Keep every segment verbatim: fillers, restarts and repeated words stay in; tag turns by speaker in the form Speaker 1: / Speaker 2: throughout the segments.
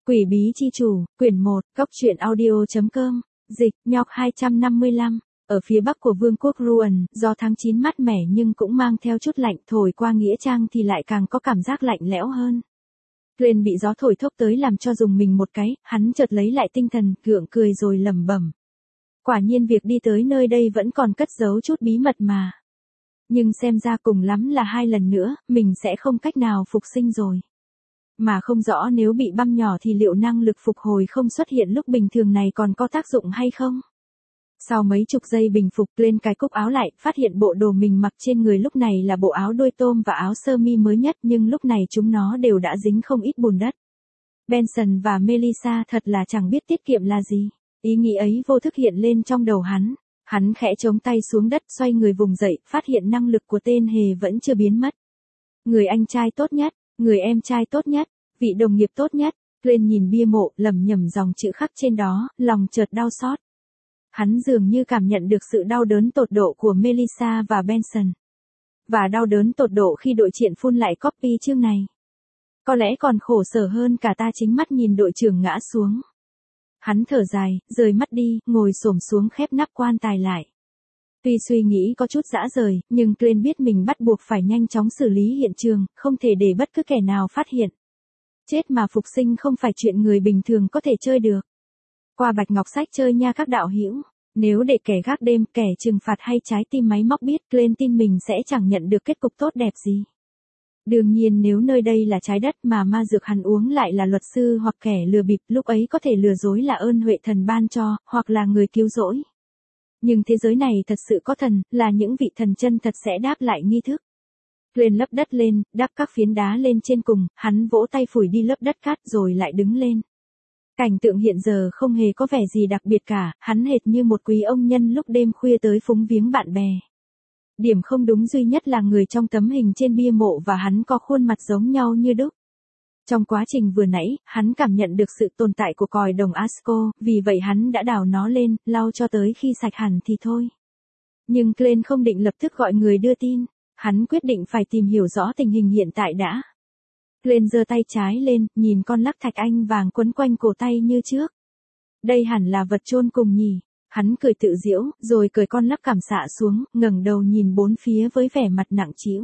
Speaker 1: Quỷ bí chi chủ, quyển một, góc truyện audio.com, dịch, nhọc hai trăm năm mươi lăm. Ở phía bắc của vương quốc Ruan, do tháng chín mát mẻ nhưng cũng mang theo chút lạnh, thổi qua nghĩa trang thì lại càng có cảm giác lạnh lẽo hơn. Glenn bị gió thổi thốc tới làm cho dùng mình một cái, hắn chợt lấy lại tinh thần, gượng cười rồi lẩm bẩm. Quả nhiên việc đi tới nơi đây vẫn còn cất giấu chút bí mật mà. Nhưng xem ra cùng lắm là hai lần nữa, mình sẽ không cách nào phục sinh rồi. Mà không rõ nếu bị băm nhỏ thì liệu năng lực phục hồi không xuất hiện lúc bình thường này còn có tác dụng hay không? Sau mấy chục giây bình phục lên cái cúc áo lại, phát hiện bộ đồ mình mặc trên người lúc này là bộ áo đôi tôm và áo sơ mi mới nhất, nhưng lúc này chúng nó đều đã dính không ít bùn đất. Benson và Melissa thật là chẳng biết tiết kiệm là gì. Ý nghĩ ấy vô thức hiện lên trong đầu hắn. Hắn khẽ chống tay xuống đất, xoay người vùng dậy, phát hiện năng lực của tên hề vẫn chưa biến mất. Người anh trai tốt nhất, người em trai tốt nhất, vị đồng nghiệp tốt nhất. Glenn nhìn bia mộ, lẩm nhẩm dòng chữ khắc trên đó, lòng chợt đau xót. Hắn dường như cảm nhận được sự đau đớn tột độ của Melissa và Benson. Và đau đớn tột độ khi đội trưởng phun lại copy chương này. Có lẽ còn khổ sở hơn cả ta chính mắt nhìn đội trưởng ngã xuống. Hắn thở dài, rời mắt đi, ngồi xổm xuống khép nắp quan tài lại. Tuy suy nghĩ có chút dã rời, nhưng Glenn biết mình bắt buộc phải nhanh chóng xử lý hiện trường, không thể để bất cứ kẻ nào phát hiện. Chết mà phục sinh không phải chuyện người bình thường có thể chơi được. Qua bạch ngọc sách chơi nha các đạo hữu. Nếu để kẻ gác đêm, kẻ trừng phạt hay trái tim máy móc biết, Glenn tin mình sẽ chẳng nhận được kết cục tốt đẹp gì. Đương nhiên nếu nơi đây là trái đất mà ma dược hắn uống lại là luật sư hoặc kẻ lừa bịp, lúc ấy có thể lừa dối là ơn huệ thần ban cho, hoặc là người cứu rỗi. Nhưng thế giới này thật sự có thần, là những vị thần chân thật sẽ đáp lại nghi thức. Glenn lấp đất lên, đắp các phiến đá lên trên cùng, hắn vỗ tay phủi đi lớp đất cát rồi lại đứng lên. Cảnh tượng hiện giờ không hề có vẻ gì đặc biệt cả, hắn hệt như một quý ông nhân lúc đêm khuya tới phúng viếng bạn bè. Điểm không đúng duy nhất là người trong tấm hình trên bia mộ và hắn có khuôn mặt giống nhau như đúc. Trong quá trình vừa nãy, hắn cảm nhận được sự tồn tại của còi đồng Asco, vì vậy hắn đã đào nó lên, lau cho tới khi sạch hẳn thì thôi. Nhưng Glenn không định lập tức gọi người đưa tin, hắn quyết định phải tìm hiểu rõ tình hình hiện tại đã. Glenn giơ tay trái lên, nhìn con lắc thạch anh vàng quấn quanh cổ tay như trước. Đây hẳn là vật chôn cùng nhỉ. Hắn cười tự giễu, rồi cởi con lắc cảm xạ xuống, ngẩng đầu nhìn bốn phía với vẻ mặt nặng trĩu.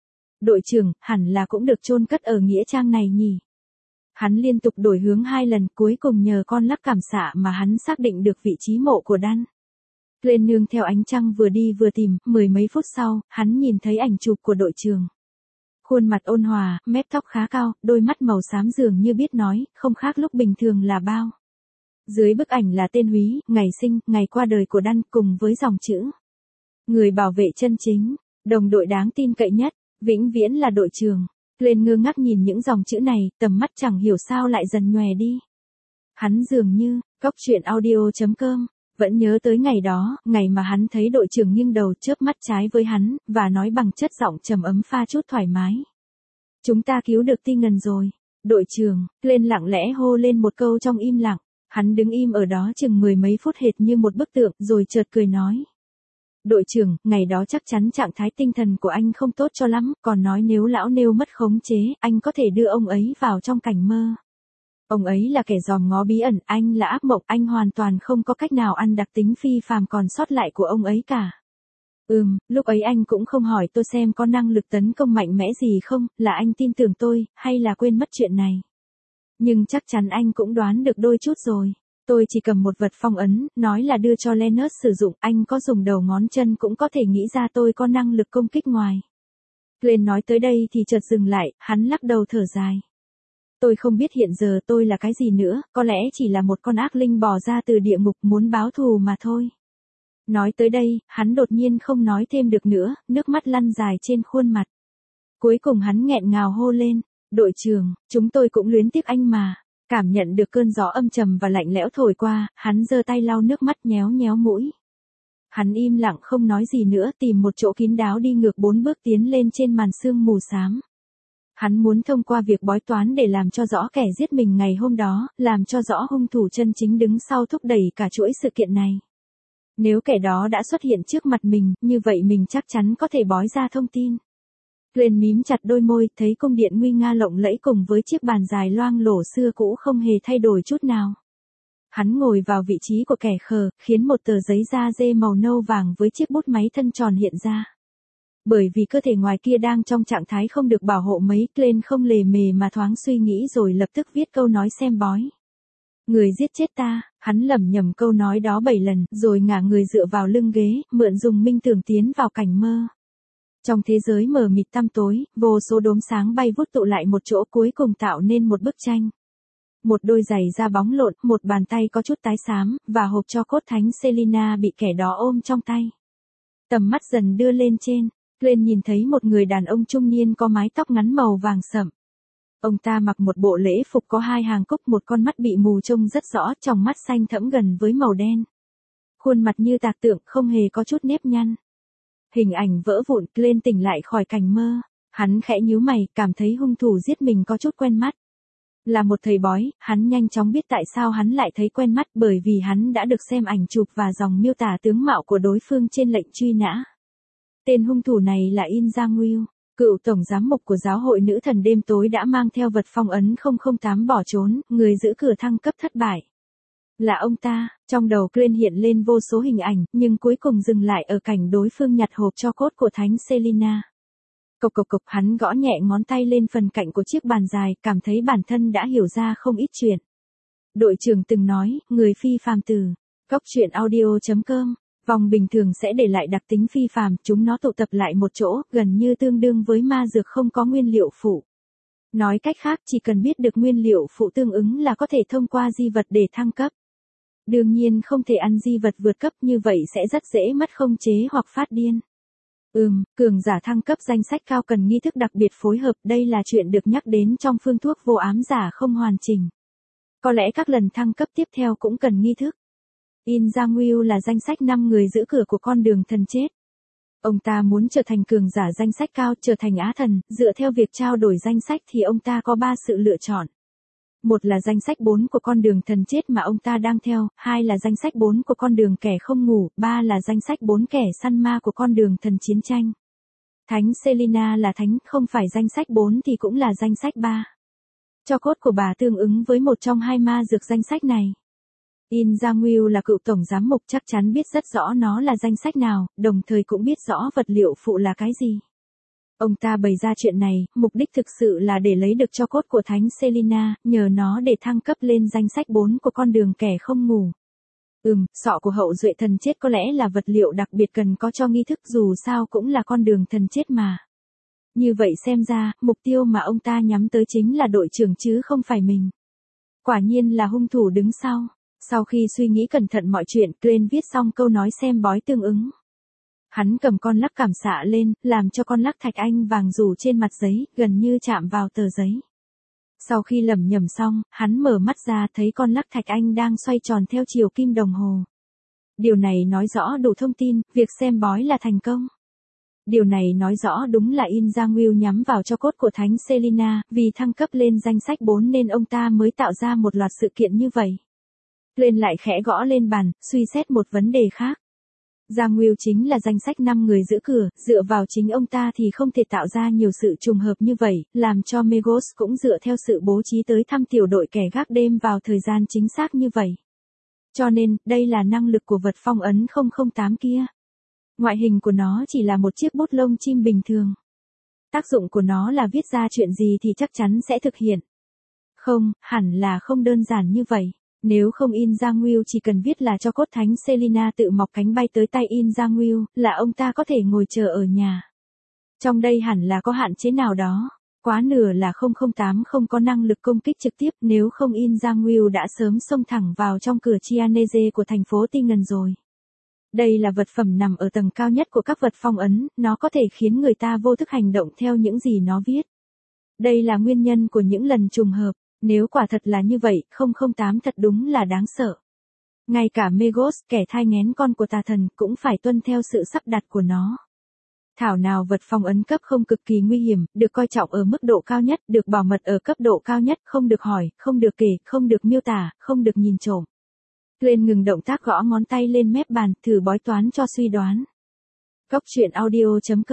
Speaker 1: Đội trưởng, hẳn là cũng được chôn cất ở nghĩa trang này nhỉ. Hắn liên tục đổi hướng hai lần, cuối cùng nhờ con lắc cảm xạ mà hắn xác định được vị trí mộ của Dan. Glenn nương theo ánh trăng vừa đi vừa tìm, mười mấy phút sau, hắn nhìn thấy ảnh chụp của đội trưởng. Khuôn mặt ôn hòa, mép tóc khá cao, đôi mắt màu xám dường như biết nói, không khác lúc bình thường là bao. Dưới bức ảnh là tên Húy, ngày sinh, ngày qua đời của Dan cùng với dòng chữ. Người bảo vệ chân chính, đồng đội đáng tin cậy nhất, vĩnh viễn là đội trưởng. Glenn ngơ ngác nhìn những dòng chữ này, tầm mắt chẳng hiểu sao lại dần nhòe đi. Hắn dường như, góc truyện audio.com, vẫn nhớ tới ngày đó, ngày mà hắn thấy đội trưởng nghiêng đầu chớp mắt trái với hắn, và nói bằng chất giọng trầm ấm pha chút thoải mái. Chúng ta cứu được Tingen rồi. Đội trưởng, Glenn lặng lẽ hô lên một câu trong im lặng. Hắn đứng im ở đó chừng mười mấy phút hệt như một bức tượng, rồi chợt cười nói. Đội trưởng, ngày đó chắc chắn trạng thái tinh thần của anh không tốt cho lắm, còn nói nếu lão nêu mất khống chế, anh có thể đưa ông ấy vào trong cảnh mơ. Ông ấy là kẻ dòm ngó bí ẩn, anh là ác mộng, anh hoàn toàn không có cách nào ăn đặc tính phi phàm còn sót lại của ông ấy cả. Ừm, lúc ấy anh cũng không hỏi tôi xem có năng lực tấn công mạnh mẽ gì không, là anh tin tưởng tôi, hay là quên mất chuyện này. Nhưng chắc chắn anh cũng đoán được đôi chút rồi. Tôi chỉ cầm một vật phong ấn, nói là đưa cho Leonard sử dụng, anh có dùng đầu ngón chân cũng có thể nghĩ ra tôi có năng lực công kích ngoài. Glenn nói tới đây thì chợt dừng lại, hắn lắc đầu thở dài. Tôi không biết hiện giờ tôi là cái gì nữa, có lẽ chỉ là một con ác linh bò ra từ địa ngục muốn báo thù mà thôi. Nói tới đây, hắn đột nhiên không nói thêm được nữa, nước mắt lăn dài trên khuôn mặt. Cuối cùng hắn nghẹn ngào hô lên. Đội trưởng, chúng tôi cũng luyến tiếc anh mà. Cảm nhận được cơn gió âm trầm và lạnh lẽo thổi qua, hắn giơ tay lau nước mắt nhéo nhéo mũi. Hắn im lặng không nói gì nữa, tìm một chỗ kín đáo đi ngược bốn bước tiến lên trên màn sương mù xám. Hắn muốn thông qua việc bói toán để làm cho rõ kẻ giết mình ngày hôm đó, làm cho rõ hung thủ chân chính đứng sau thúc đẩy cả chuỗi sự kiện này. Nếu kẻ đó đã xuất hiện trước mặt mình, như vậy mình chắc chắn có thể bói ra thông tin. Glenn mím chặt đôi môi, thấy cung điện nguy nga lộng lẫy cùng với chiếc bàn dài loang lổ xưa cũ không hề thay đổi chút nào. Hắn ngồi vào vị trí của kẻ khờ, khiến một tờ giấy da dê màu nâu vàng với chiếc bút máy thân tròn hiện ra. Bởi vì cơ thể ngoài kia đang trong trạng thái không được bảo hộ mấy, Glenn không lề mề mà thoáng suy nghĩ rồi lập tức viết câu nói xem bói. Người giết chết ta, hắn lẩm nhẩm câu nói đó bảy lần, rồi ngả người dựa vào lưng ghế, mượn dùng minh tưởng tiến vào cảnh mơ. Trong thế giới mờ mịt tăm tối, vô số đốm sáng bay vút tụ lại một chỗ cuối cùng tạo nên một bức tranh. Một đôi giày da bóng lộn, một bàn tay có chút tái xám, và hộp tro cốt thánh Selina bị kẻ đó ôm trong tay. Tầm mắt dần đưa lên trên, Glenn nhìn thấy một người đàn ông trung niên có mái tóc ngắn màu vàng sẫm. Ông ta mặc một bộ lễ phục có hai hàng cúc, một con mắt bị mù trông rất rõ, tròng mắt xanh thẫm gần với màu đen. Khuôn mặt như tạc tượng, không hề có chút nếp nhăn. Hình ảnh vỡ vụn, Glenn tỉnh lại khỏi cảnh mơ. Hắn khẽ nhíu mày, cảm thấy hung thủ giết mình có chút quen mắt. Là một thầy bói, hắn nhanh chóng biết tại sao hắn lại thấy quen mắt, bởi vì hắn đã được xem ảnh chụp và dòng miêu tả tướng mạo của đối phương trên lệnh truy nã. Tên hung thủ này là In Jang-woo, cựu tổng giám mục của giáo hội nữ thần đêm tối đã mang theo vật phong ấn không không tám bỏ trốn, người giữ cửa thăng cấp thất bại. Là ông ta, trong đầu Glenn hiện lên vô số hình ảnh, nhưng cuối cùng dừng lại ở cảnh đối phương nhặt hộp tro cốt của thánh Selina. Cộc cộc cộc, hắn gõ nhẹ ngón tay lên phần cạnh của chiếc bàn dài, cảm thấy bản thân đã hiểu ra không ít chuyện. Đội trưởng từng nói, người phi phàm từ góc truyện audio chấm com, vòng bình thường sẽ để lại đặc tính phi phàm, chúng nó tụ tập lại một chỗ, gần như tương đương với ma dược không có nguyên liệu phụ. Nói cách khác, chỉ cần biết được nguyên liệu phụ tương ứng là có thể thông qua di vật để thăng cấp. Đương nhiên không thể ăn di vật vượt cấp, như vậy sẽ rất dễ mất khống chế hoặc phát điên. Ừm, cường giả thăng cấp danh sách cao cần nghi thức đặc biệt phối hợp, đây là chuyện được nhắc đến trong phương thuốc vô ám giả không hoàn chỉnh. Có lẽ các lần thăng cấp tiếp theo cũng cần nghi thức. In Jang-woo là danh sách năm người giữ cửa của con đường thần chết. Ông ta muốn trở thành cường giả danh sách cao, trở thành á thần, dựa theo việc trao đổi danh sách thì ông ta có ba sự lựa chọn. Một là danh sách bốn của con đường thần chết mà ông ta đang theo, hai là danh sách bốn của con đường kẻ không ngủ, ba là danh sách bốn kẻ săn ma của con đường thần chiến tranh. Thánh Selina là thánh, không phải danh sách bốn thì cũng là danh sách ba. Tro cốt của bà tương ứng với một trong hai ma dược danh sách này. In Jang-woo là cựu tổng giám mục, chắc chắn biết rất rõ nó là danh sách nào, đồng thời cũng biết rõ vật liệu phụ là cái gì. Ông ta bày ra chuyện này, mục đích thực sự là để lấy được tro cốt của thánh Selina, nhờ nó để thăng cấp lên danh sách bốn của con đường kẻ không ngủ. Ừm, sọ của hậu duệ thần chết có lẽ là vật liệu đặc biệt cần có cho nghi thức, dù sao cũng là con đường thần chết mà. Như vậy xem ra, mục tiêu mà ông ta nhắm tới chính là đội trưởng chứ không phải mình. Quả nhiên là hung thủ đứng sau. Sau khi suy nghĩ cẩn thận mọi chuyện, Glenn viết xong câu nói xem bói tương ứng. Hắn cầm con lắc cảm xạ lên, làm cho con lắc thạch anh vàng rủ trên mặt giấy, gần như chạm vào tờ giấy. Sau khi lẩm nhẩm xong, hắn mở mắt ra thấy con lắc thạch anh đang xoay tròn theo chiều kim đồng hồ. Điều này nói rõ đủ thông tin, việc xem bói là thành công. Điều này nói rõ đúng là In Jang-woo nhắm vào tro cốt của thánh Selina, vì thăng cấp lên danh sách bốn nên ông ta mới tạo ra một loạt sự kiện như vậy. Glenn lại khẽ gõ lên bàn, suy xét một vấn đề khác. Jang-woo chính là danh sách năm người giữ cửa, dựa vào chính ông ta thì không thể tạo ra nhiều sự trùng hợp như vậy, làm cho Megos cũng dựa theo sự bố trí tới thăm tiểu đội kẻ gác đêm vào thời gian chính xác như vậy. Cho nên, đây là năng lực của vật phong ấn không không tám kia. Ngoại hình của nó chỉ là một chiếc bút lông chim bình thường. Tác dụng của nó là viết ra chuyện gì thì chắc chắn sẽ thực hiện. Không, hẳn là không đơn giản như vậy. Nếu không In Jang-woo chỉ cần viết là cho cốt thánh Selina tự mọc cánh bay tới tay In Jang-woo, là ông ta có thể ngồi chờ ở nhà. Trong đây hẳn là có hạn chế nào đó. Quá nửa là không không tám không có năng lực công kích trực tiếp, nếu không In Jang-woo đã sớm xông thẳng vào trong cửa Chianese của thành phố Tingen rồi. Đây là vật phẩm nằm ở tầng cao nhất của các vật phong ấn, nó có thể khiến người ta vô thức hành động theo những gì nó viết. Đây là nguyên nhân của những lần trùng hợp. Nếu quả thật là như vậy, không không tám thật đúng là đáng sợ. Ngay cả Megos, kẻ thai nghén con của tà thần, cũng phải tuân theo sự sắp đặt của nó. Thảo nào vật phong ấn cấp không cực kỳ nguy hiểm, được coi trọng ở mức độ cao nhất, được bảo mật ở cấp độ cao nhất, không được hỏi, không được kể, không được miêu tả, không được nhìn trộm. Glenn ngừng động tác gõ ngón tay lên mép bàn, thử bói toán cho suy đoán. Góc truyện audio chấm com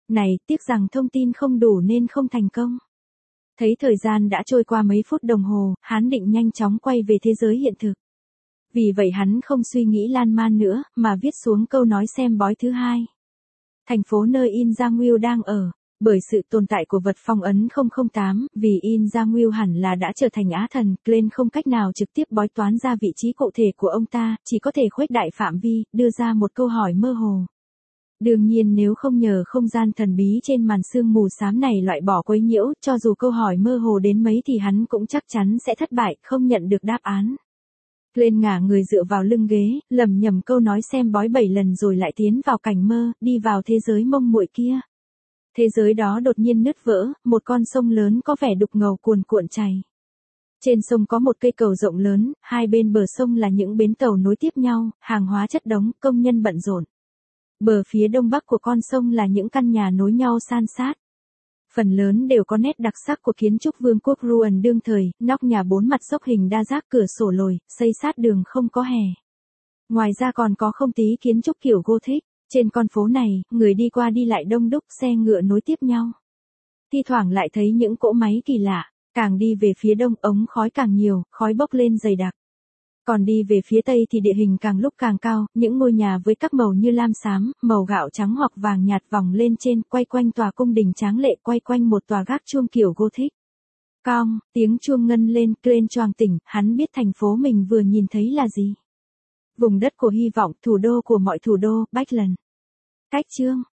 Speaker 1: Này, tiếc rằng thông tin không đủ nên không thành công. Thấy thời gian đã trôi qua mấy phút đồng hồ, hắn định nhanh chóng quay về thế giới hiện thực. Vì vậy hắn không suy nghĩ lan man nữa, mà viết xuống câu nói xem bói thứ hai. Thành phố nơi In Giang đang ở. Bởi sự tồn tại của vật phong ấn không không tám, vì In Giang hẳn là đã trở thành á thần, Glenn không cách nào trực tiếp bói toán ra vị trí cụ thể của ông ta, chỉ có thể khuếch đại phạm vi, đưa ra một câu hỏi mơ hồ. Đương nhiên nếu không nhờ không gian thần bí trên màn sương mù xám này loại bỏ quấy nhiễu, cho dù câu hỏi mơ hồ đến mấy thì hắn cũng chắc chắn sẽ thất bại, không nhận được đáp án. Glenn ngả người dựa vào lưng ghế, lẩm nhẩm câu nói xem bói bảy lần rồi lại tiến vào cảnh mơ, đi vào thế giới mông muội kia. Thế giới đó đột nhiên nứt vỡ, một con sông lớn có vẻ đục ngầu cuồn cuộn chảy. Trên sông có một cây cầu rộng lớn, hai bên bờ sông là những bến tàu nối tiếp nhau, hàng hóa chất đống, công nhân bận rộn. Bờ phía đông bắc của con sông là những căn nhà nối nhau san sát. Phần lớn đều có nét đặc sắc của kiến trúc vương quốc Ruan đương thời, nóc nhà bốn mặt xốc hình đa giác, cửa sổ lồi, xây sát đường không có hè. Ngoài ra còn có không tí kiến trúc kiểu Gothic. Trên con phố này, người đi qua đi lại đông đúc, xe ngựa nối tiếp nhau. Thi thoảng lại thấy những cỗ máy kỳ lạ, càng đi về phía đông ống khói càng nhiều, khói bốc lên dày đặc. Còn đi về phía tây thì địa hình càng lúc càng cao, những ngôi nhà với các màu như lam xám, màu gạo trắng hoặc vàng nhạt vòng lên trên, quay quanh tòa cung đình tráng lệ, quay quanh một tòa gác chuông kiểu Gothic. Cong, tiếng chuông ngân lên, Glenn choàng tỉnh, hắn biết thành phố mình vừa nhìn thấy là gì. Vùng đất của hy vọng, thủ đô của mọi thủ đô, Backlund. Cách chương